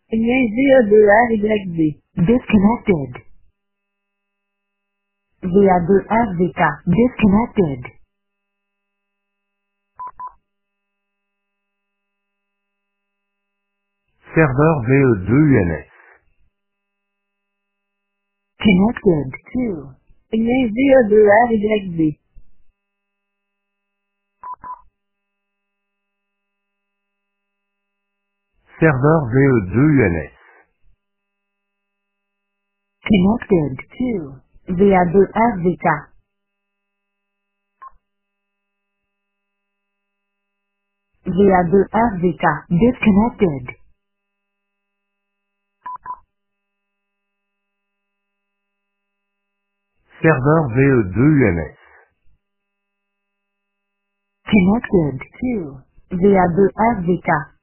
Lien via 2RYB. Disconnected. Via 2RVK. Disconnected. Serveur VE2UNS. Connected. 2. Lien via 2RYB. Serveur VE2UNS. Connected. 2. Via 2RVK. Via 2RVK. Disconnected. Serveur VE2UNS. Connected. 2. Via 2RVK.